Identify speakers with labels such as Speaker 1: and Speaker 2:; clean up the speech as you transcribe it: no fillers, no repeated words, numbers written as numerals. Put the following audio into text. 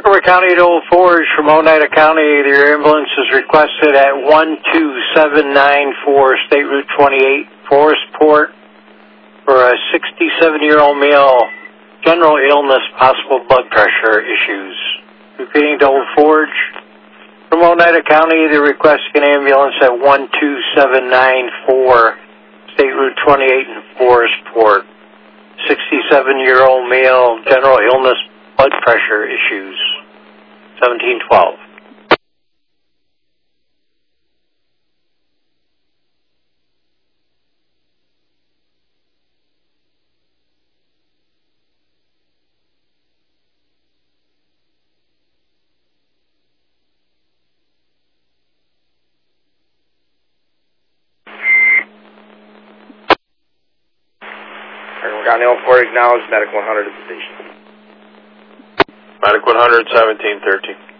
Speaker 1: Rickover County to Old Forge from Oneida County. Your ambulance is requested at 12794 State Route 28, Forestport, for a 67-year-old male, general illness, possible blood pressure issues. Repeating to Old Forge from Oneida County, the requesting an ambulance at 12794 State Route 28 in Forestport. 67-year-old male, general illness, blood pressure issues. 1712.
Speaker 2: County Old Forge acknowledged. Medic 100 at the station.
Speaker 3: Medic 100, 1713.